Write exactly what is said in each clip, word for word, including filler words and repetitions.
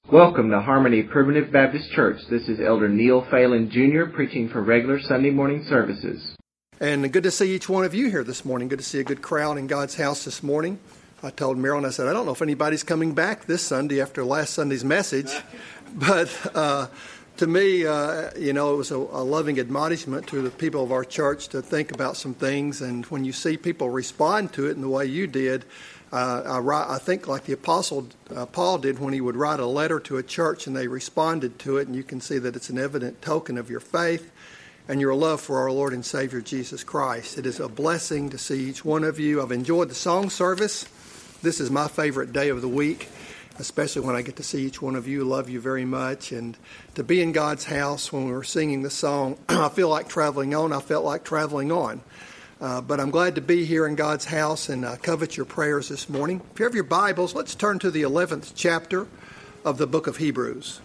Welcome to Harmony Primitive Baptist Church. This is Elder Neil Phelan Junior preaching for regular Sunday morning services. And good to see each one of you here this morning. Good to see a good crowd in God's house this morning. I told Marilyn, I said, I don't know if anybody's coming back this Sunday after last Sunday's message. But uh, to me, uh, you know, it was a, a loving admonishment to the people of our church to think about some things. And when you see people respond to it in the way you did, Uh, I, write, I think like the Apostle uh, Paul did when he would write a letter to a church and they responded to it, and you can see that it's an evident token of your faith and your love for our Lord and Savior Jesus Christ. It is a blessing to see each one of you. I've enjoyed the song service. This is my favorite day of the week, especially when I get to see each one of you. Love you very much. And to be in God's house when we were singing the song, I feel like traveling on. I felt like traveling on. Uh, but I'm glad to be here in God's house and uh, covet your prayers this morning. If you have your Bibles, let's turn to the eleventh chapter of the book of Hebrews.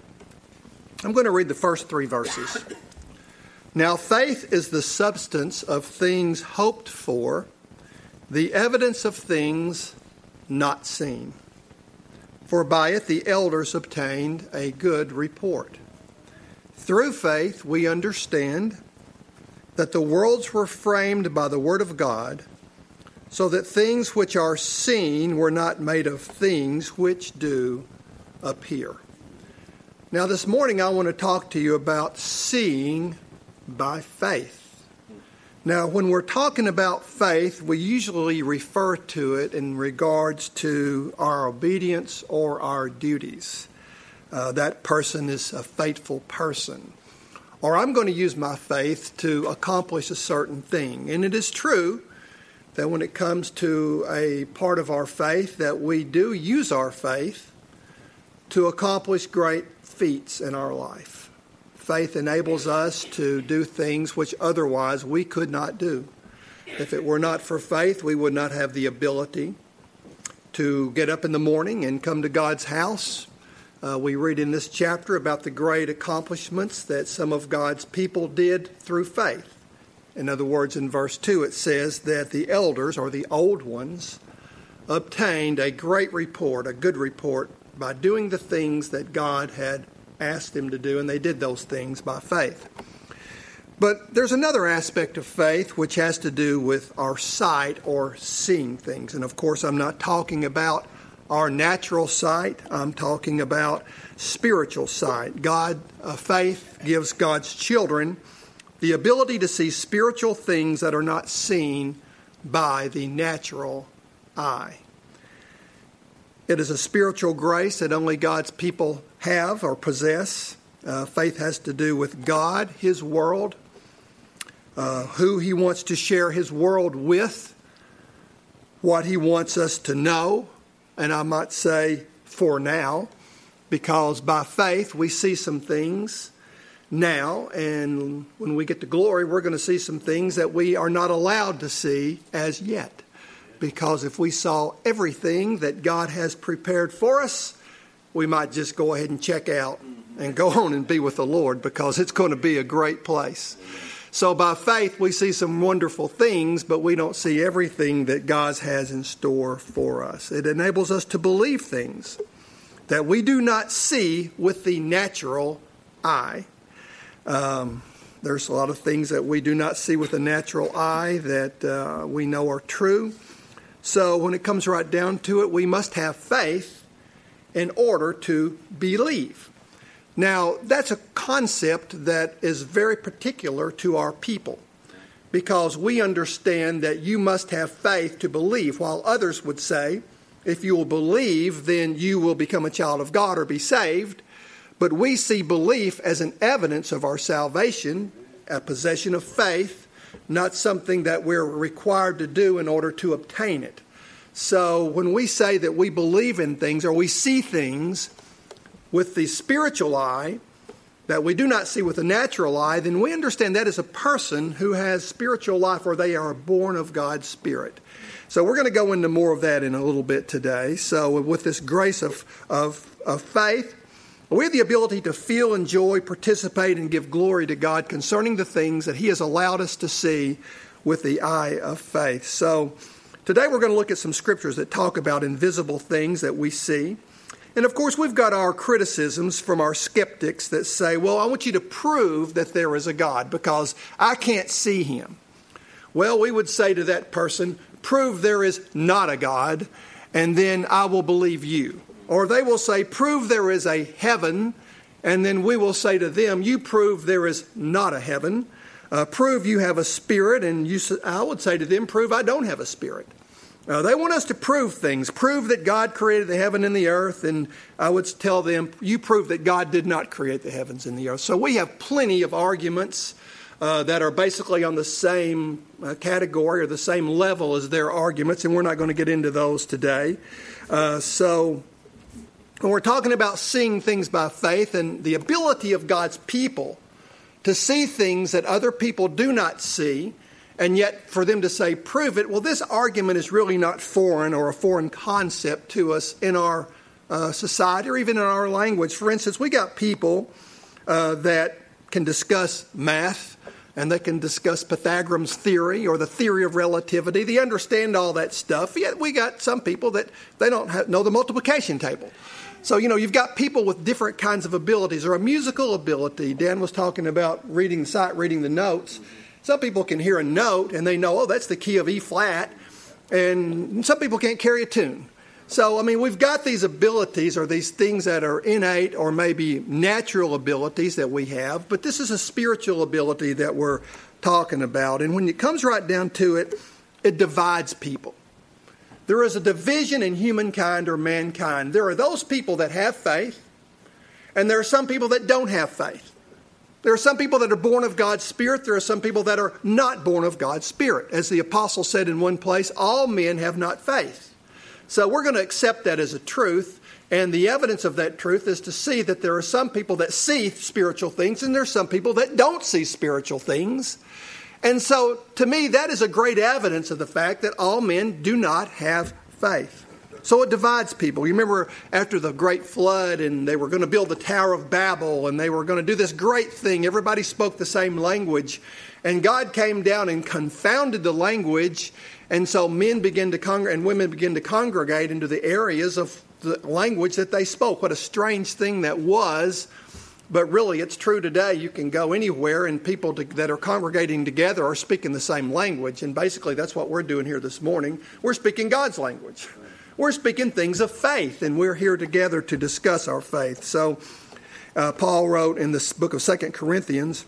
I'm going to read the first three verses. Now, faith is the substance of things hoped for, the evidence of things not seen. For by it the elders obtained a good report. Through faith we understand that the worlds were framed by the word of God, so that things which are seen were not made of things which do appear. Now this morning I want to talk to you about seeing by faith. Now when we're talking about faith, we usually refer to it in regards to our obedience or our duties. Uh, that person is a faithful person. Or I'm going to use my faith to accomplish a certain thing. And it is true that when it comes to a part of our faith, that we do use our faith to accomplish great feats in our life. Faith enables us to do things which otherwise we could not do. If it were not for faith, we would not have the ability to get up in the morning and come to God's house. Uh, we read in this chapter about the great accomplishments that some of God's people did through faith. In other words, in verse two, it says that the elders, or the old ones, obtained a great report, a good report, by doing the things that God had asked them to do, and they did those things by faith. But there's another aspect of faith which has to do with our sight or seeing things. And of course, I'm not talking about our natural sight. I'm talking about spiritual sight. God, uh, faith gives God's children the ability to see spiritual things that are not seen by the natural eye. It is a spiritual grace that only God's people have or possess. Uh, faith has to do with God, His world, uh, who He wants to share His world with, what He wants us to know. And I might say for now, because by faith we see some things now, and when we get to glory, we're going to see some things that we are not allowed to see as yet. Because if we saw everything that God has prepared for us, we might just go ahead and check out and go on and be with the Lord, because it's going to be a great place. So by faith, we see some wonderful things, but we don't see everything that God has in store for us. It enables us to believe things that we do not see with the natural eye. Um, there's a lot of things that we do not see with the natural eye that uh, we know are true. So when it comes right down to it, we must have faith in order to believe. Now, that's a concept that is very particular to our people, because we understand that you must have faith to believe, while others would say, if you will believe, then you will become a child of God or be saved. But we see belief as an evidence of our salvation, a possession of faith, not something that we're required to do in order to obtain it. So when we say that we believe in things or we see things with the spiritual eye that we do not see with the natural eye, then we understand that is a person who has spiritual life, or they are born of God's Spirit. So we're going to go into more of that in a little bit today. So with this grace of, of, of faith, we have the ability to feel, enjoy, participate, and give glory to God concerning the things that He has allowed us to see with the eye of faith. So today we're going to look at some scriptures that talk about invisible things that we see. And of course, we've got our criticisms from our skeptics that say, well, I want you to prove that there is a God because I can't see him. Well, we would say to that person, prove there is not a God, and then I will believe you. Or they will say, prove there is a heaven, and then we will say to them, you prove there is not a heaven. Uh, prove you have a spirit, and you, I would say to them, prove I don't have a spirit. Uh, they want us to prove things. Prove that God created the heaven and the earth, and I would tell them, you prove that God did not create the heavens and the earth. So we have plenty of arguments uh, that are basically on the same uh, category or the same level as their arguments, and we're not going to get into those today. Uh, so when we're talking about seeing things by faith and the ability of God's people to see things that other people do not see, and yet for them to say, prove it, well, this argument is really not foreign or a foreign concept to us in our uh, society or even in our language. For instance, we got people uh, that can discuss math, and they can discuss Pythagoras' theory or the theory of relativity. They understand all that stuff. Yet we got some people that they don't have, know the multiplication table. So, you know, you've got people with different kinds of abilities or a musical ability. Dan was talking about reading the sight, reading the notes. Some people can hear a note and they know, oh, that's the key of E flat. And some people can't carry a tune. So, I mean, we've got these abilities or these things that are innate or maybe natural abilities that we have. But this is a spiritual ability that we're talking about. And when it comes right down to it, it divides people. There is a division in humankind or mankind. There are those people that have faith, and there are some people that don't have faith. There are some people that are born of God's Spirit. There are some people that are not born of God's Spirit. As the apostle said in one place, all men have not faith. So we're going to accept that as a truth. And the evidence of that truth is to see that there are some people that see spiritual things, and there are some people that don't see spiritual things. And so, to me, that is a great evidence of the fact that all men do not have faith. So it divides people. You remember after the great flood and they were going to build the Tower of Babel and they were going to do this great thing. Everybody spoke the same language. And God came down and confounded the language. And so men began to congregate and women began to congregate into the areas of the language that they spoke. What a strange thing that was. But really, it's true today. You can go anywhere and people to, that are congregating together are speaking the same language. And basically, that's what we're doing here this morning. We're speaking God's language. We're speaking things of faith, and we're here together to discuss our faith. So uh, Paul wrote in this book of Second Corinthians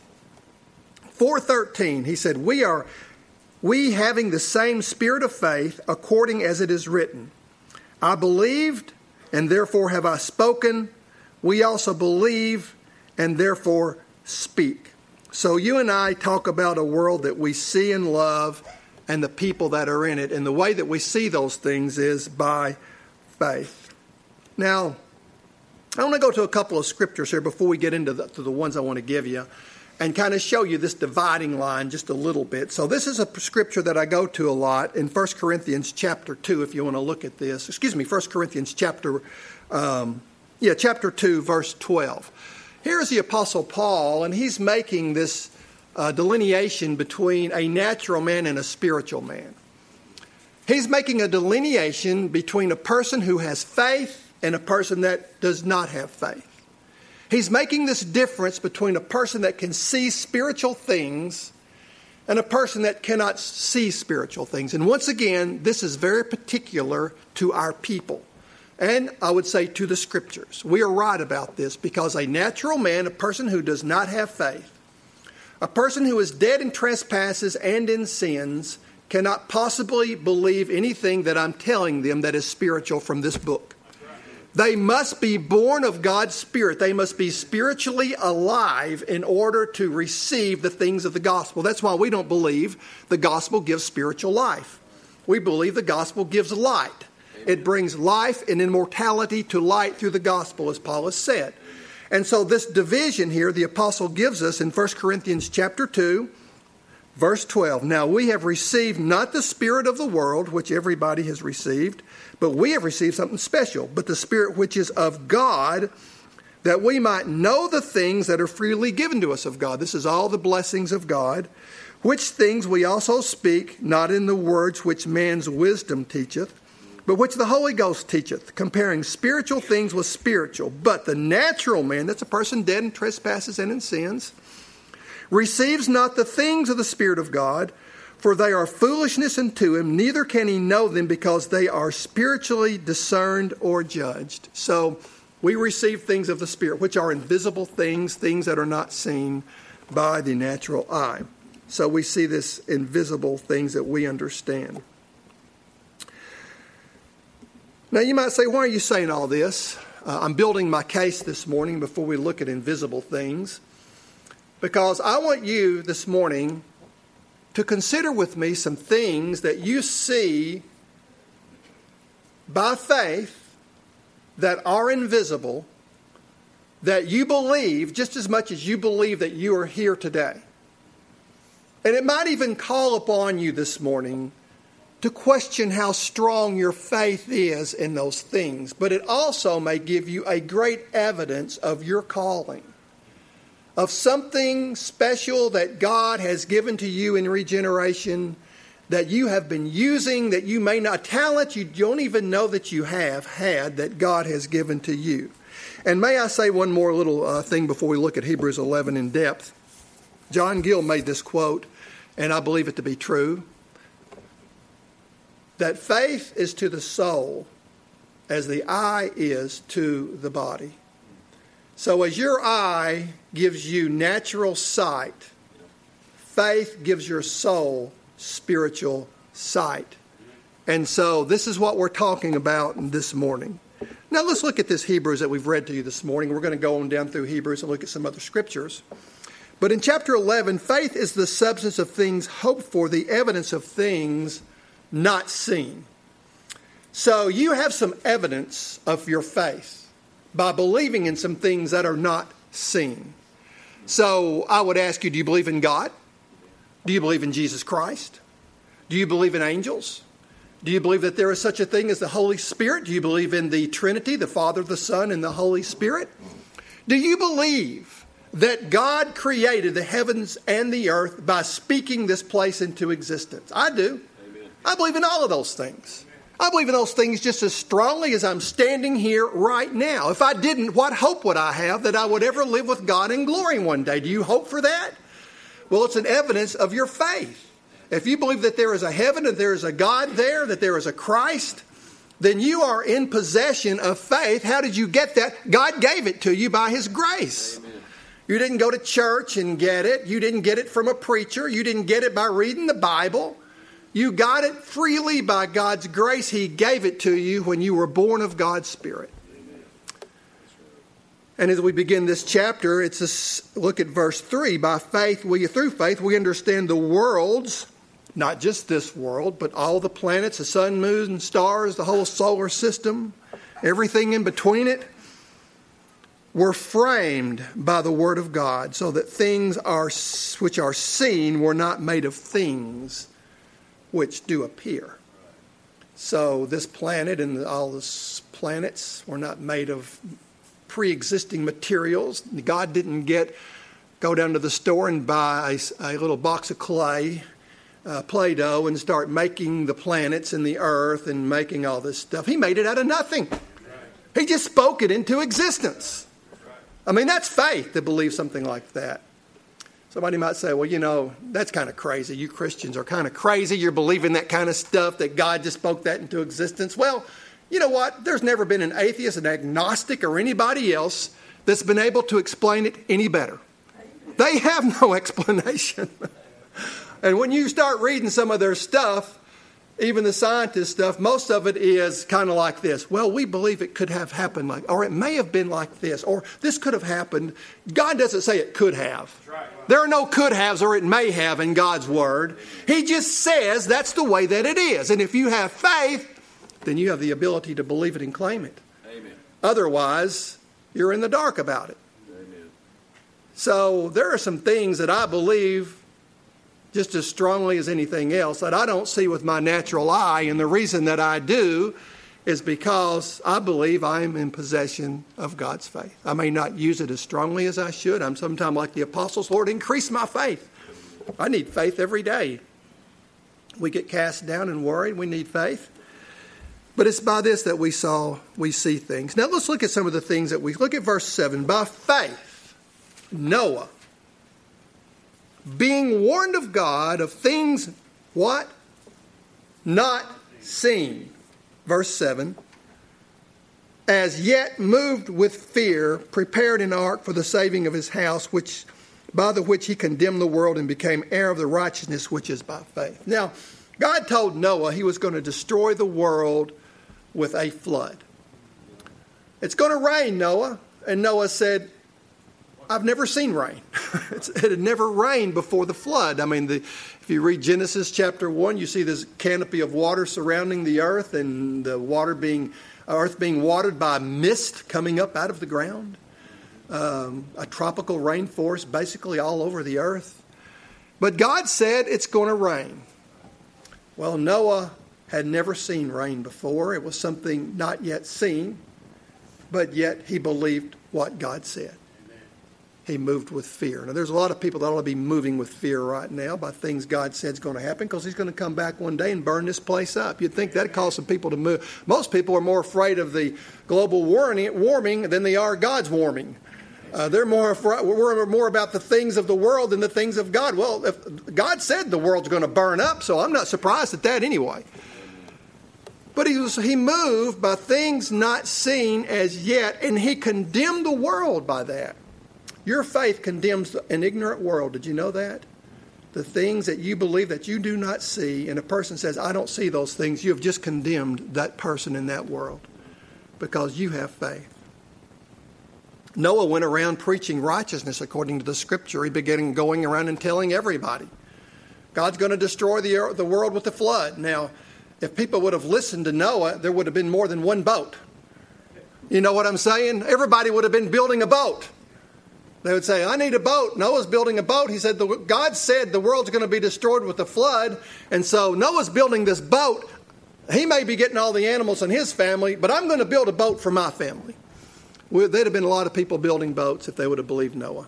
four thirteen, he said, We are, we having the same spirit of faith, according as it is written, I believed, and therefore have I spoken. We also believe, and therefore speak. So you and I talk about a world that we see and love and the people that are in it. And the way that we see those things is by faith. Now, I want to go to a couple of scriptures here before we get into the, to the ones I want to give you and kind of show you this dividing line just a little bit. So this is a scripture that I go to a lot in First Corinthians chapter two, if you want to look at this. Excuse me, First Corinthians chapter, um, yeah, chapter two, verse twelve. Here's the Apostle Paul, and he's making this uh, delineation between a natural man and a spiritual man. He's making a delineation between a person who has faith and a person that does not have faith. He's making this difference between a person that can see spiritual things and a person that cannot see spiritual things. And once again, this is very particular to our people. And I would say to the Scriptures. We are right about this because a natural man, a person who does not have faith, a person who is dead in trespasses and in sins, cannot possibly believe anything that I'm telling them that is spiritual from this book. They must be born of God's Spirit. They must be spiritually alive in order to receive the things of the gospel. That's why we don't believe the gospel gives spiritual life. We believe the gospel gives light. It brings life and immortality to light through the gospel, as Paul has said. And so this division here, the apostle gives us in First Corinthians chapter two, verse twelve. Now we have received not the spirit of the world, which everybody has received, but we have received something special, but the Spirit which is of God, that we might know the things that are freely given to us of God. This is all the blessings of God, which things we also speak, not in the words which man's wisdom teacheth, but which the Holy Ghost teacheth, comparing spiritual things with spiritual. But the natural man, that's a person dead in trespasses and in sins, receives not the things of the Spirit of God, for they are foolishness unto him, neither can he know them, because they are spiritually discerned or judged. So we receive things of the Spirit, which are invisible things, things that are not seen by the natural eye. So we see this invisible things that we understand. Now you might say, why are you saying all this? Uh, I'm building my case this morning before we look at invisible things, because I want you this morning to consider with me some things that you see by faith that are invisible, that you believe just as much as you believe that you are here today. And it might even call upon you this morning to question how strong your faith is in those things. But it also may give you a great evidence of your calling, of something special that God has given to you in regeneration, that you have been using, that you may not, talent you don't even know that you have had, that God has given to you. And may I say one more little uh, thing before we look at Hebrews eleven in depth. John Gill made this quote, and I believe it to be true, that faith is to the soul as the eye is to the body. So as your eye gives you natural sight, faith gives your soul spiritual sight. And so this is what we're talking about this morning. Now let's look at this Hebrews that we've read to you this morning. We're going to go on down through Hebrews and look at some other scriptures. But in chapter eleven, faith is the substance of things hoped for, the evidence of things not seen. So you have some evidence of your faith by believing in some things that are not seen. So I would ask you, do you believe in God? Do you believe in Jesus Christ? Do you believe in angels? Do you believe that there is such a thing as the Holy Spirit? Do you believe in the Trinity, the Father, the Son, and the Holy Spirit? Do you believe that God created the heavens and the earth by speaking this place into existence? I do. Amen. I believe in all of those things. I believe in those things just as strongly as I'm standing here right now. If I didn't, what hope would I have that I would ever live with God in glory one day? Do you hope for that? Well, it's an evidence of your faith. If you believe that there is a heaven, that there is a God there, that there is a Christ, then you are in possession of faith. How did you get that? God gave it to you by His grace. Amen. You didn't go to church and get it. You didn't get it from a preacher. You didn't get it by reading the Bible. You got it freely by God's grace. He gave it to you when you were born of God's Spirit. And as we begin this chapter, it's a look at verse three. By faith, we through faith, we understand the worlds, not just this world, but all the planets, the sun, moon, and stars, the whole solar system, everything in between it, were framed by the Word of God, so that things are which are seen were not made of things which do appear. So this planet and all the planets were not made of pre-existing materials. God didn't get go down to the store and buy a, a little box of clay, uh, Play-Doh, and start making the planets and the earth and making all this stuff. He made it out of nothing. He just spoke it into existence. I mean, that's faith to believe something like that. Somebody might say, well, you know, that's kind of crazy. You Christians are kind of crazy. You're believing that kind of stuff, that God just spoke that into existence. Well, you know what? There's never been an atheist, an agnostic, or anybody else that's been able to explain it any better. They have no explanation. And when you start reading some of their stuff, even the scientist stuff, most of it is kind of like this. Well, we believe it could have happened like, or it may have been like this, or this could have happened. God doesn't say it could have. There are no could haves or it may have in God's Word. He just says that's the way that it is. And if you have faith, then you have the ability to believe it and claim it. Amen. Otherwise, you're in the dark about it. Amen. So there are some things that I believe just as strongly as anything else that I don't see with my natural eye. And the reason that I do is because I believe I am in possession of God's faith. I may not use it as strongly as I should. I'm sometimes like the apostles, Lord, increase my faith. I need faith every day. We get cast down and worried. We need faith. But it's by this that we saw, we see things. Now let's look at some of the things that we, look at verse seven. By faith, Noah, being warned of God of things, what? Not seen. Verse seven. As yet moved with fear, prepared an ark for the saving of his house, which by the which he condemned the world and became heir of the righteousness which is by faith. Now, God told Noah he was going to destroy the world with a flood. It's going to rain, Noah. And Noah said, I've never seen rain. It had never rained before the flood. I mean, the, if you read Genesis chapter one, you see this canopy of water surrounding the earth and the water being, earth being watered by mist coming up out of the ground. Um, a tropical rainforest basically all over the earth. But God said it's going to rain. Well, Noah had never seen rain before. It was something not yet seen, but yet he believed what God said. He moved with fear. Now, there's a lot of people that ought to be moving with fear right now by things God said is going to happen because he's going to come back one day and burn this place up. You'd think that'd cause some people to move. Most people are more afraid of the global warming than they are God's warming. Uh, they're more afraid, we're more about the things of the world than the things of God. Well, if God said the world's going to burn up, so I'm not surprised at that anyway. But he was, he moved by things not seen as yet, and he condemned the world by that. Your faith condemns an ignorant world. Did you know that? The things that you believe that you do not see, and a person says, I don't see those things, you have just condemned that person in that world because you have faith. Noah went around preaching righteousness according to the scripture. He began going around and telling everybody, God's going to destroy the, the world with the flood. Now, if people would have listened to Noah, there would have been more than one boat. You know what I'm saying? Everybody would have been building a boat. They would say, I need a boat. Noah's building a boat. He said, the, God said the world's going to be destroyed with the flood. And so Noah's building this boat. He may be getting all the animals in his family, but I'm going to build a boat for my family. Well, there'd have been a lot of people building boats if they would have believed Noah.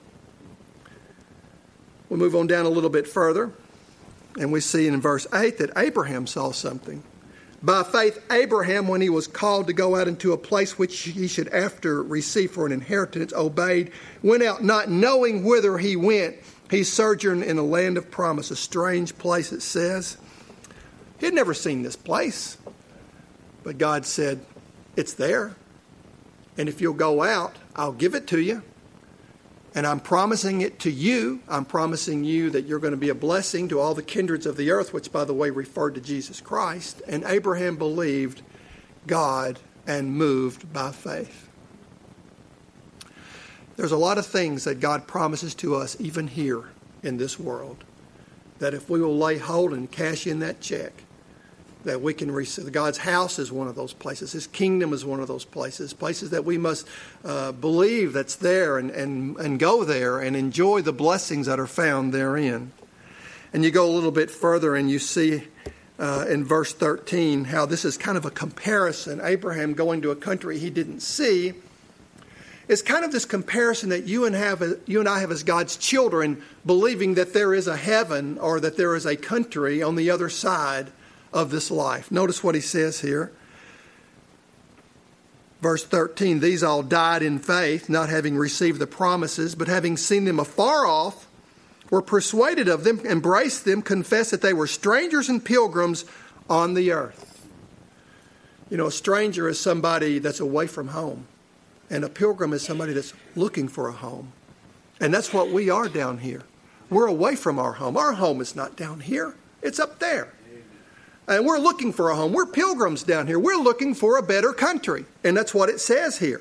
We'll move on down a little bit further. And we see in verse eight that Abraham saw something. By faith, Abraham, when he was called to go out into a place which he should after receive for an inheritance, obeyed, went out not knowing whither he went. He sojourned in a land of promise, a strange place, it says. He had never seen this place. But God said, it's there. And if you'll go out, I'll give it to you. And I'm promising it to you. I'm promising you that you're going to be a blessing to all the kindreds of the earth, which, by the way, referred to Jesus Christ. And Abraham believed God and moved by faith. There's a lot of things that God promises to us, even here in this world, that if we will lay hold and cash in that check, that we can receive. God's house is one of those places. His kingdom is one of those places. Places that we must uh, believe that's there and, and, and go there and enjoy the blessings that are found therein. And you go a little bit further and you see uh, in verse thirteen how this is kind of a comparison. Abraham going to a country he didn't see. It's kind of this comparison that you and, have, you and I have as God's children, believing that there is a heaven or that there is a country on the other side of this life. Notice what he says here. Verse thirteen, these all died in faith, not having received the promises, but having seen them afar off, were persuaded of them, embraced them, confessed that they were strangers and pilgrims on the earth. You know, a stranger is somebody that's away from home, and a pilgrim is somebody that's looking for a home. And that's what we are down here. We're away from our home. Our home is not down here. It's up there. And we're looking for a home. We're pilgrims down here. We're looking for a better country. And that's what it says here.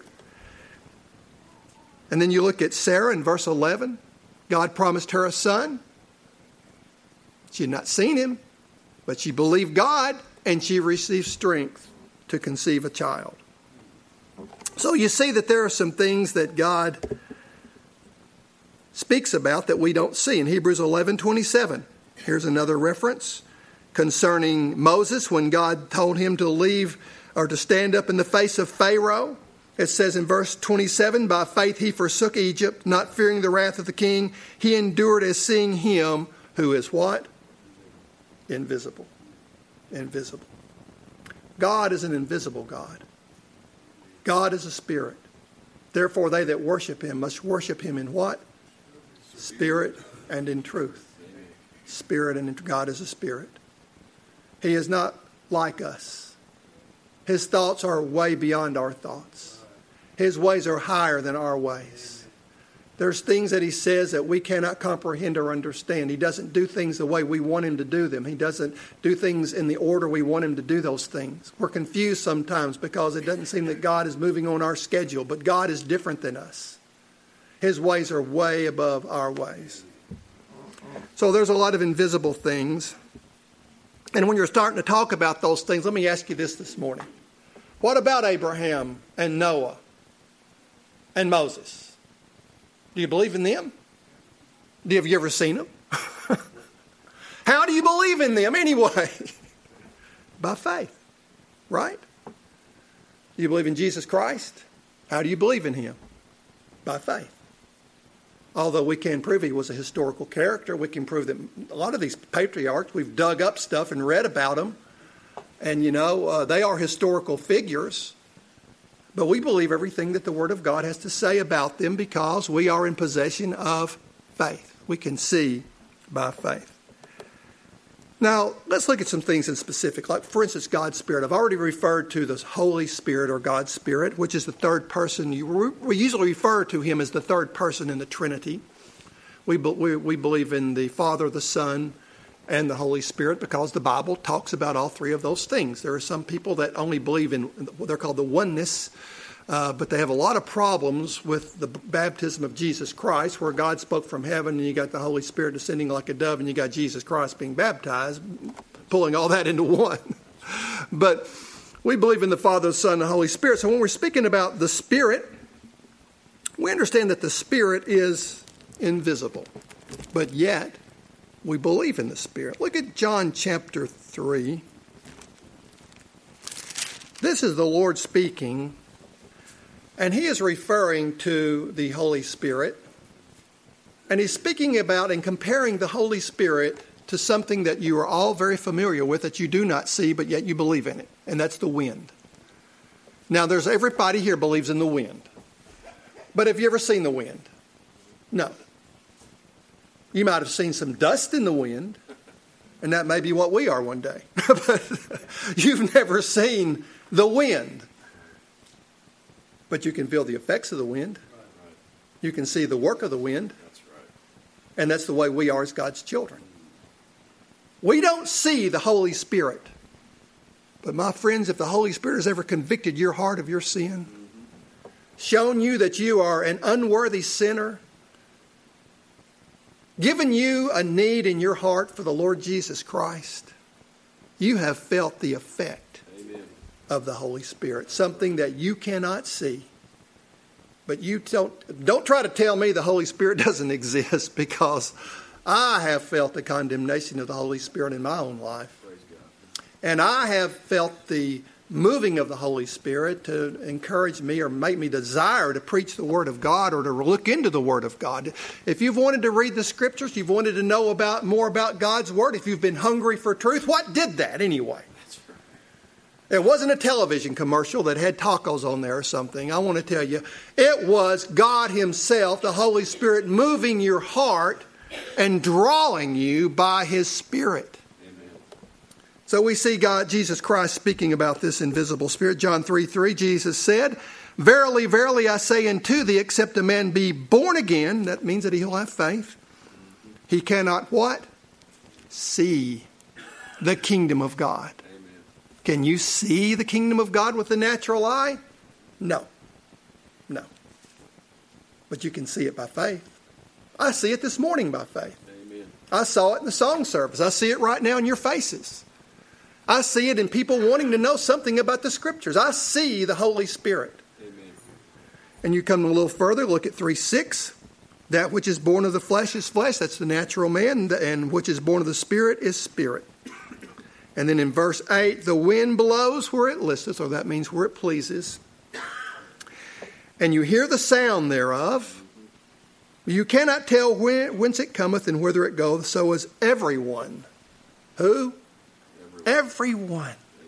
And then you look at Sarah in verse eleven. God promised her a son. She had not seen him, but she believed God, and she received strength to conceive a child. So you see that there are some things that God speaks about that we don't see. In Hebrews eleven twenty-seven, here's another reference concerning Moses when God told him to leave or to stand up in the face of Pharaoh. It says in verse twenty-seven, by faith he forsook Egypt, not fearing the wrath of the king. He endured as seeing him who is what? Invisible. Invisible. God is an invisible God. God is a spirit. Therefore, they that worship him must worship him in what? Spirit and in truth. Spirit and in truth. God is a spirit. He is not like us. His thoughts are way beyond our thoughts. His ways are higher than our ways. There's things that he says that we cannot comprehend or understand. He doesn't do things the way we want him to do them. He doesn't do things in the order we want him to do those things. We're confused sometimes because it doesn't seem that God is moving on our schedule, but God is different than us. His ways are way above our ways. So there's a lot of invisible things. And when you're starting to talk about those things, let me ask you this this morning. What about Abraham and Noah and Moses? Do you believe in them? Do you, have you ever seen them? How do you believe in them anyway? By faith, right? Do you believe in Jesus Christ? How do you believe in him? By faith. Although we can prove he was a historical character, we can prove that a lot of these patriarchs, we've dug up stuff and read about them. And, you know, uh, they are historical figures. But we believe everything that the Word of God has to say about them because we are in possession of faith. We can see by faith. Now, let's look at some things in specific. Like, for instance, God's Spirit. I've already referred to the Holy Spirit or God's Spirit, which is the third person. We usually refer to him as the third person in the Trinity. We, we, we believe in the Father, the Son, and the Holy Spirit because the Bible talks about all three of those things. There are some people that only believe in what they're called the oneness, uh, but they have a lot of problems with the baptism of Jesus Christ, where God spoke from heaven and you got the Holy Spirit descending like a dove and you got Jesus Christ being baptized, pulling all that into one. But we believe in the Father, the Son, and the Holy Spirit. So when we're speaking about the Spirit, we understand that the Spirit is invisible, but yet we believe in the Spirit. Look at John chapter three. This is the Lord speaking, and he is referring to the Holy Spirit. And he's speaking about and comparing the Holy Spirit to something that you are all very familiar with that you do not see, but yet you believe in it. And that's the wind. Now, there's everybody here believes in the wind. But have you ever seen the wind? No. You might have seen some dust in the wind, and that may be what we are one day. But you've never seen the wind. But you can feel the effects of the wind. You can see the work of the wind. And that's the way we are as God's children. We don't see the Holy Spirit. But my friends, if the Holy Spirit has ever convicted your heart of your sin, shown you that you are an unworthy sinner, given you a need in your heart for the Lord Jesus Christ, you have felt the effect Amen. Of the Holy Spirit, something that you cannot see. But you don't, don't try to tell me the Holy Spirit doesn't exist, because I have felt the condemnation of the Holy Spirit in my own life. And I have felt the moving of the Holy Spirit to encourage me or make me desire to preach the Word of God or to look into the Word of God. If you've wanted to read the Scriptures, you've wanted to know about more about God's Word, if you've been hungry for truth, what did that anyway? It wasn't a television commercial that had tacos on there or something. I want to tell you, it was God Himself, the Holy Spirit, moving your heart and drawing you by His Spirit. So we see God, Jesus Christ, speaking about this invisible Spirit. John three three, Jesus said, "Verily, verily, I say unto thee, except a man be born again," that means that he'll have faith, "he cannot" what? "See the kingdom of God." Amen. Can you see the kingdom of God with the natural eye? No. No. But you can see it by faith. I see it this morning by faith. Amen. I saw it in the song service. I see it right now in your faces. I see it in people wanting to know something about the Scriptures. I see the Holy Spirit. Amen. And you come a little further, look at three six. That which is born of the flesh is flesh. That's the natural man. And which is born of the Spirit is spirit. And then in verse eight, the wind blows where it listeth, or that means where it pleases. And you hear the sound thereof. You cannot tell whence it cometh and whither it goeth. So is everyone. Who? Everyone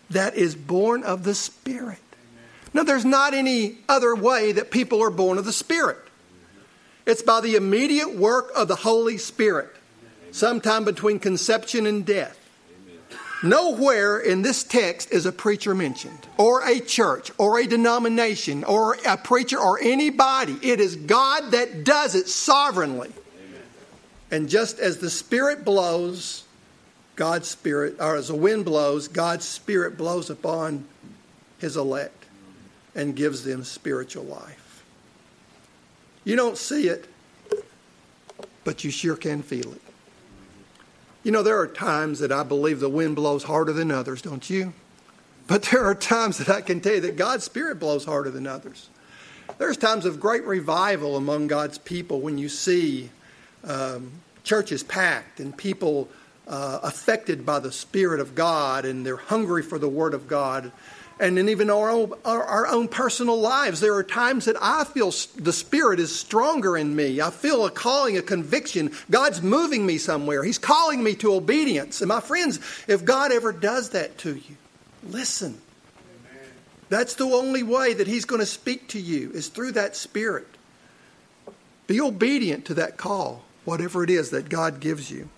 that is born of the Spirit. Now, there's not any other way that people are born of the Spirit. It's by the immediate work of the Holy Spirit, sometime between conception and death. Nowhere in this text is a preacher mentioned, or a church, or a denomination, or a preacher, or anybody. It is God that does it sovereignly. Amen. And just as the Spirit blows, God's Spirit, or as the wind blows, God's Spirit blows upon His elect and gives them spiritual life. You don't see it, but you sure can feel it. You know, there are times that I believe the wind blows harder than others, don't you? But there are times that I can tell you that God's Spirit blows harder than others. There's times of great revival among God's people when you see um, churches packed and people uh, affected by the Spirit of God, and they're hungry for the Word of God. And in even our own, our, our own personal lives, there are times that I feel the Spirit is stronger in me. I feel a calling, a conviction. God's moving me somewhere. He's calling me to obedience. And my friends, if God ever does that to you, listen. Amen. That's the only way that He's going to speak to you, is through that Spirit. Be obedient to that call, whatever it is that God gives you.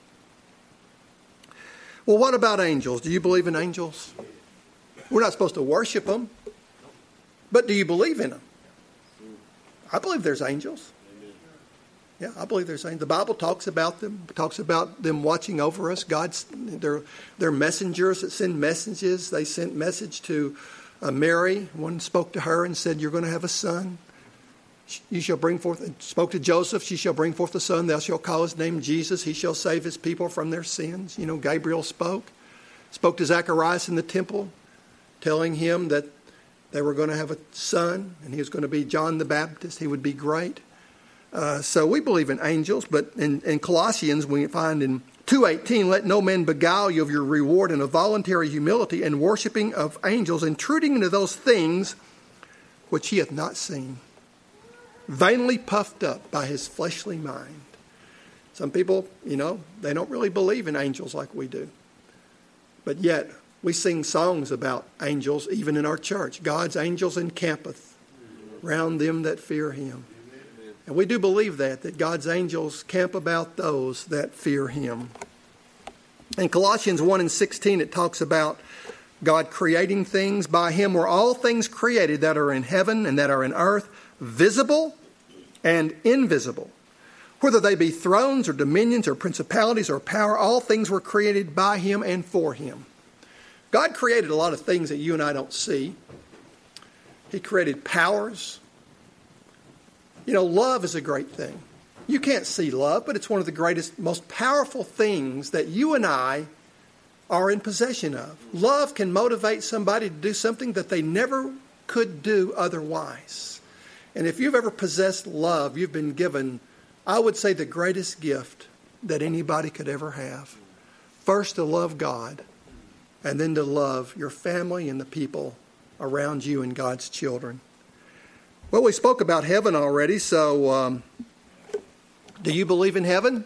Well, what about angels? Do you believe in angels? We're not supposed to worship them. But do you believe in them? I believe there's angels. Yeah, I believe there's angels. The Bible talks about them. It talks about them watching over us. God's, they're, they're messengers that send messages. They sent message to uh, Mary. One spoke to her and said, you're going to have a son. You shall bring forth, and spoke to Joseph, she shall bring forth a son. Thou shalt call his name Jesus. He shall save his people from their sins. You know, Gabriel spoke. Spoke to Zacharias in the temple, telling him that they were going to have a son, and he was going to be John the Baptist. He would be great. Uh, so we believe in angels, but in, in Colossians we find in two eighteen, let no man beguile you of your reward in a voluntary humility and worshiping of angels, intruding into those things which he hath not seen, vainly puffed up by his fleshly mind. Some people, you know, they don't really believe in angels like we do. But yet, we sing songs about angels even in our church. God's angels encampeth round them that fear him. And we do believe that, that God's angels camp about those that fear him. In Colossians one and sixteen, it talks about God creating things. By him were all things created that are in heaven and that are in earth, visible and invisible. Whether they be thrones or dominions or principalities or power, all things were created by him and for him. God created a lot of things that you and I don't see. He created powers. You know, love is a great thing. You can't see love, but it's one of the greatest, most powerful things that you and I are in possession of. Love can motivate somebody to do something that they never could do otherwise. And if you've ever possessed love, you've been given, I would say, the greatest gift that anybody could ever have. First, to love God, and then to love your family and the people around you and God's children. Well, we spoke about heaven already, so um, do you believe in heaven?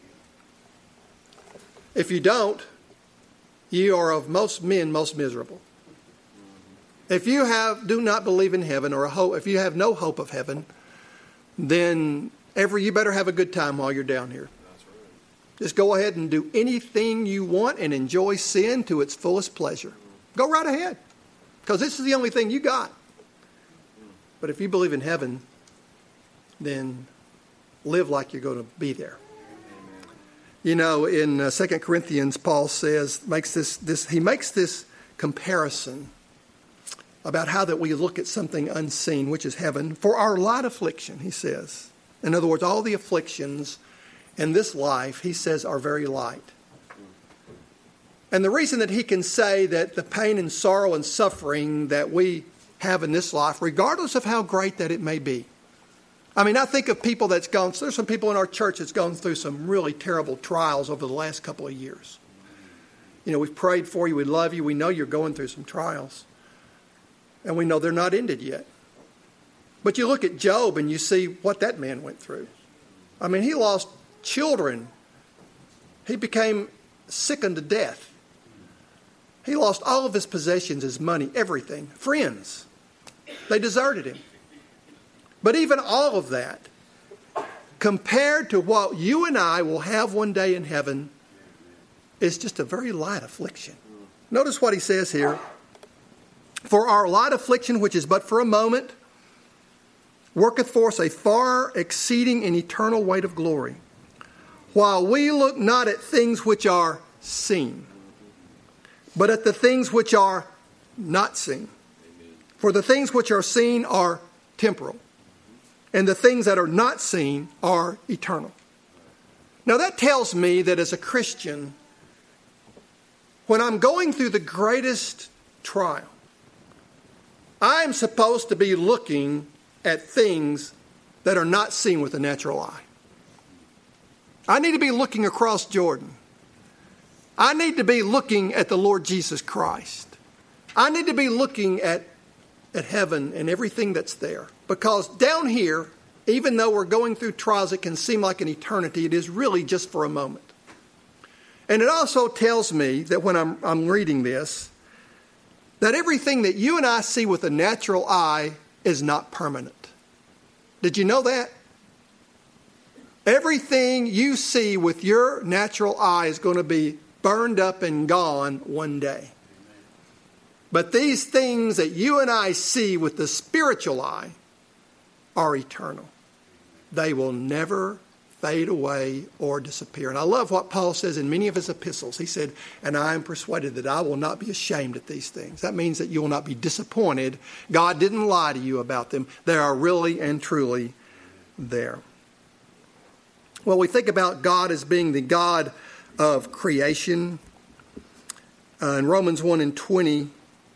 If you don't, you are of most men most miserable. If you have do not believe in heaven, or a hope, if you have no hope of heaven, then ever you better have a good time while you're down here. Just go ahead and do anything you want and enjoy sin to its fullest pleasure. Go right ahead, because this is the only thing you got. But if you believe in heaven, then live like you're going to be there. You know, in uh, Second Corinthians, Paul says, makes this, this, he makes this comparison about how that we look at something unseen, which is heaven, for our light affliction, he says. In other words, all the afflictions in this life, he says, are very light. And the reason that he can say that the pain and sorrow and suffering that we have in this life, regardless of how great that it may be. I mean, I think of people that's gone, there's some people in our church that's gone through some really terrible trials over the last couple of years. You know, we've prayed for you, we love you, we know you're going through some trials. And we know they're not ended yet. But you look at Job and you see what that man went through. I mean, he lost children. He became sick unto death. He lost all of his possessions, his money, everything. Friends. They deserted him. But even all of that, compared to what you and I will have one day in heaven, is just a very light affliction. Notice what he says here. For our light affliction, which is but for a moment, worketh for us a far exceeding and eternal weight of glory, while we look not at things which are seen, but at the things which are not seen. For the things which are seen are temporal, and the things that are not seen are eternal. Now that tells me that as a Christian, when I'm going through the greatest trial, I am supposed to be looking at things that are not seen with the natural eye. I need to be looking across Jordan. I need to be looking at the Lord Jesus Christ. I need to be looking at, at heaven and everything that's there. Because down here, even though we're going through trials that can seem like an eternity, it is really just for a moment. And it also tells me that when I'm, I'm reading this, that everything that you and I see with the natural eye is not permanent. Did you know that? Everything you see with your natural eye is going to be burned up and gone one day. But these things that you and I see with the spiritual eye are eternal. They will never fade away or disappear. And I love what Paul says in many of his epistles. He said, and I am persuaded that I will not be ashamed at these things. That means that you will not be disappointed. God didn't lie to you about them. They are really and truly there. Well, we think about God as being the God of creation. Uh, in Romans one and twenty,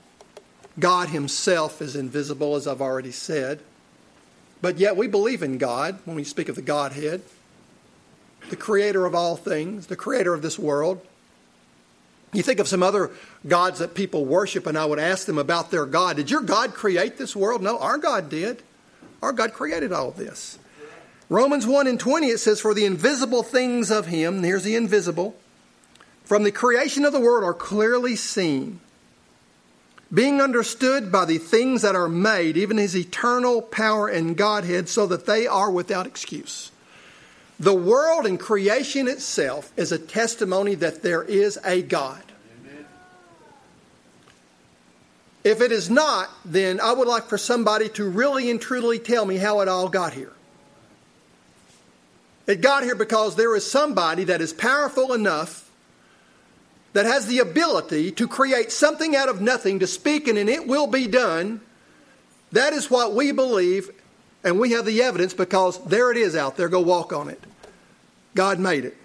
God himself is invisible, as I've already said. But yet we believe in God when we speak of the Godhead, the creator of all things, the creator of this world. You think of some other gods that people worship, and I would ask them about their God. Did your God create this world? No, our God did. Our God created all of this. Romans one and twenty, it says, for the invisible things of him, here's the invisible, from the creation of the world are clearly seen, being understood by the things that are made, even his eternal power and Godhead, so that they are without excuse. The world and creation itself is a testimony that there is a God. Amen. If it is not, then I would like for somebody to really and truly tell me how it all got here. It got here because there is somebody that is powerful enough, that has the ability to create something out of nothing, to speak and it will be done. That is what we believe, and we have the evidence because there it is out there. Go walk on it. God made it.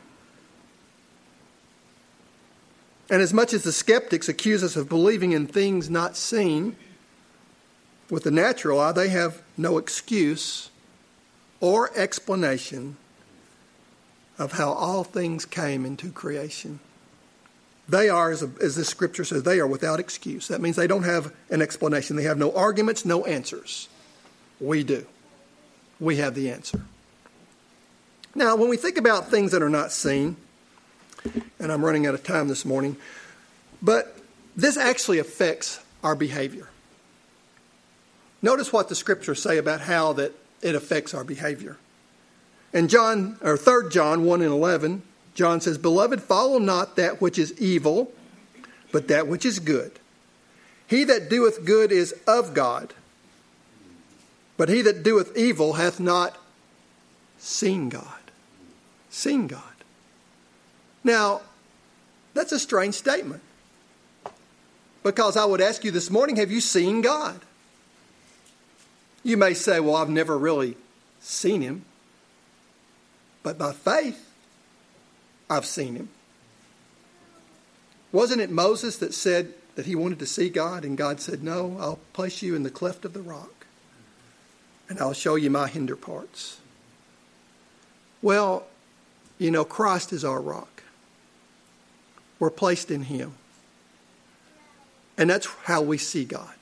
And as much as the skeptics accuse us of believing in things not seen with the natural eye, they have no excuse or explanation of how all things came into creation. They are, as, as this scripture says, they are without excuse. That means they don't have an explanation. They have no arguments, no answers. We do. We have the answer. Now, when we think about things that are not seen, and I'm running out of time this morning, but this actually affects our behavior. Notice what the scriptures say about how that it affects our behavior. In John, or Third John one and eleven, John says, beloved, follow not that which is evil, but that which is good. He that doeth good is of God, but he that doeth evil hath not seen God. Seen God. Now, that's a strange statement. Because I would ask you this morning, have you seen God? You may say, well, I've never really seen him. But by faith, I've seen him. Wasn't it Moses that said that he wanted to see God? And God said, no, I'll place you in the cleft of the rock. And I'll show you my hinder parts. Well, you know, Christ is our rock. We're placed in him. And that's how we see God.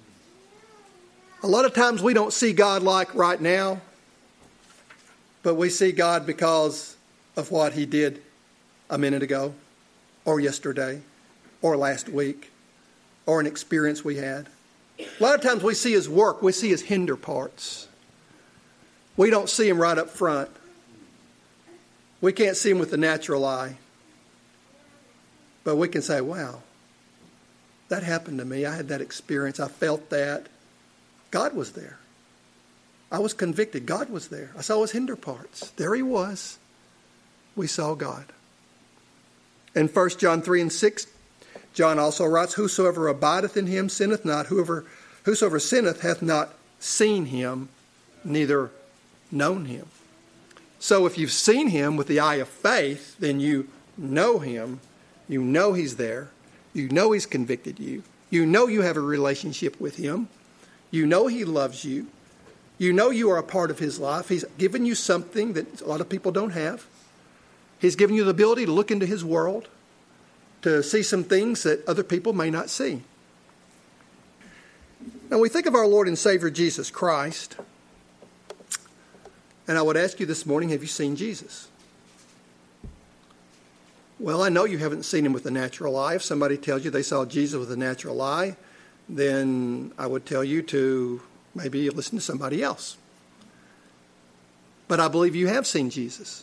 A lot of times we don't see God like right now, but we see God because of what he did a minute ago or yesterday or last week or an experience we had. A lot of times we see his work, we see his hinder parts. We don't see him right up front. We can't see him with the natural eye. But we can say, wow, that happened to me. I had that experience. I felt that. God was there. I was convicted. God was there. I saw his hinder parts. There he was. We saw God. In First John three and six, John also writes, whosoever abideth in him sinneth not. Whoever, whosoever sinneth hath not seen him, neither known him. So if you've seen him with the eye of faith, then you know him. You know he's there. You know he's convicted you. You know you have a relationship with him. You know he loves you. You know you are a part of his life. He's given you something that a lot of people don't have. He's given you the ability to look into his world, to see some things that other people may not see. Now we think of our Lord and Savior Jesus Christ, and I would ask you this morning, have you seen Jesus? Well, I know you haven't seen him with the natural eye. If somebody tells you they saw Jesus with the natural eye, then I would tell you to maybe listen to somebody else. But I believe you have seen Jesus.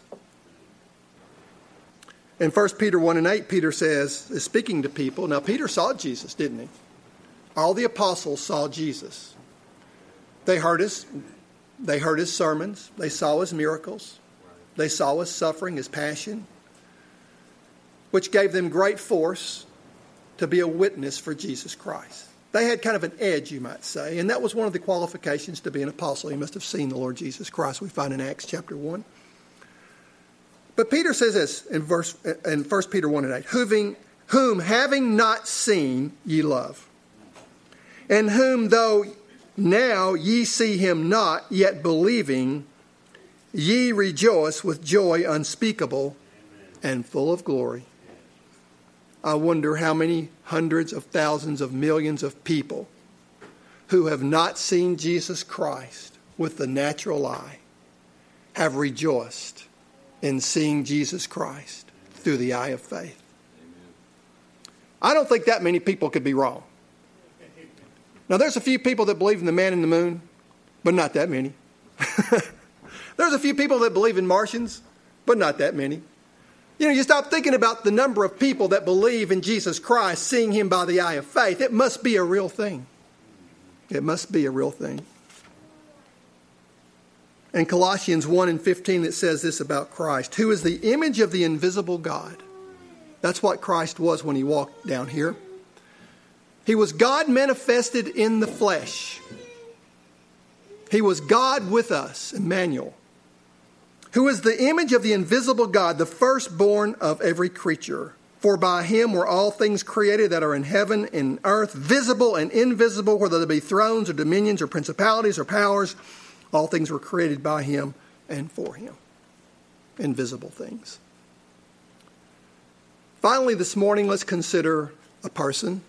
In First Peter one and eight, Peter says, is speaking to people. Now, Peter saw Jesus, didn't he? All the apostles saw Jesus. They heard his, they heard his sermons. They saw his miracles. They saw his suffering, his passion, which gave them great force to be a witness for Jesus Christ. They had kind of an edge, you might say, and that was one of the qualifications to be an apostle. He must have seen the Lord Jesus Christ. We find in Acts chapter one. But Peter says this in verse in First Peter one and eight, whom, whom having not seen ye love, and whom though now ye see him not, yet believing, ye rejoice with joy unspeakable and full of glory. I wonder how many hundreds of thousands of millions of people who have not seen Jesus Christ with the natural eye have rejoiced in seeing Jesus Christ through the eye of faith. Amen. I don't think that many people could be wrong. Now, there's a few people that believe in the man in the moon, but not that many. There's a few people that believe in Martians, but not that many. You know, you stop thinking about the number of people that believe in Jesus Christ, seeing him by the eye of faith. It must be a real thing. It must be a real thing. In Colossians one and fifteen, it says this about Christ, who is the image of the invisible God. That's what Christ was when he walked down here. He was God manifested in the flesh. He was God with us, Emmanuel, who is the image of the invisible God, the firstborn of every creature. For by him were all things created that are in heaven and earth, visible and invisible, whether there be thrones or dominions or principalities or powers. All things were created by him and for him. Invisible things. Finally, this morning, let's consider a person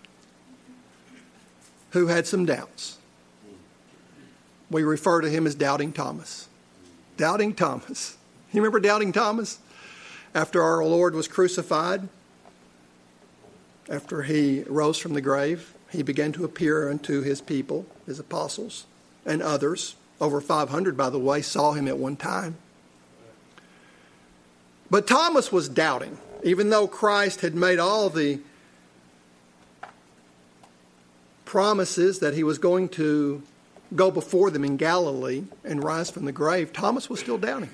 who had some doubts. We refer to him as Doubting Thomas. Doubting Thomas. You remember Doubting Thomas? After our Lord was crucified, after he rose from the grave, he began to appear unto his people, his apostles, and others. Over five hundred, by the way, saw him at one time. But Thomas was doubting, even though Christ had made all the promises that he was going to go before them in Galilee and rise from the grave. Thomas was still doubting.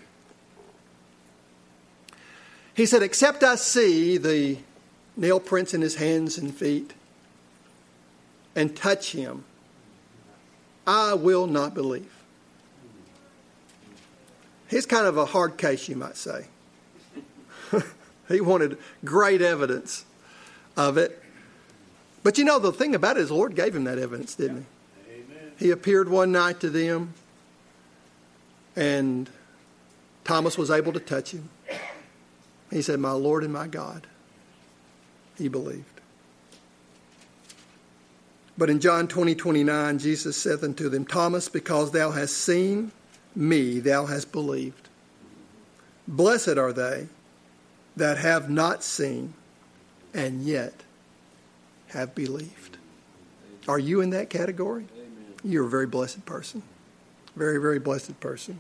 He said, except I see the nail prints in his hands and feet and touch him, I will not believe. He's kind of a hard case, you might say. He wanted great evidence of it. But you know, the thing about it is the Lord gave him that evidence, didn't he? Amen. He appeared one night to them, and Thomas was able to touch him. He said, my Lord and my God. He believed. But in John twenty, twenty-nine, Jesus saith unto them, Thomas, because thou hast seen me, thou hast believed. Blessed are they that have not seen and yet have believed. Are you in that category? You're a very blessed person. Very, very blessed person.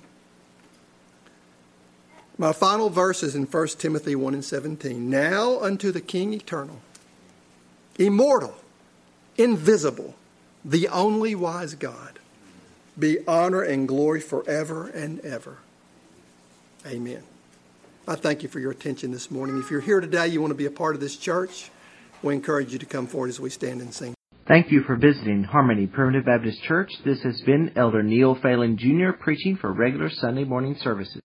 My final verse is in First Timothy one and seventeen. Now unto the King eternal, immortal, invisible, the only wise God, be honor and glory forever and ever. Amen. I thank you for your attention this morning. If you're here today, you want to be a part of this church, we encourage you to come forward as we stand and sing. Thank you for visiting Harmony Primitive Baptist Church. This has been Elder Neil Phelan Junior preaching for regular Sunday morning services.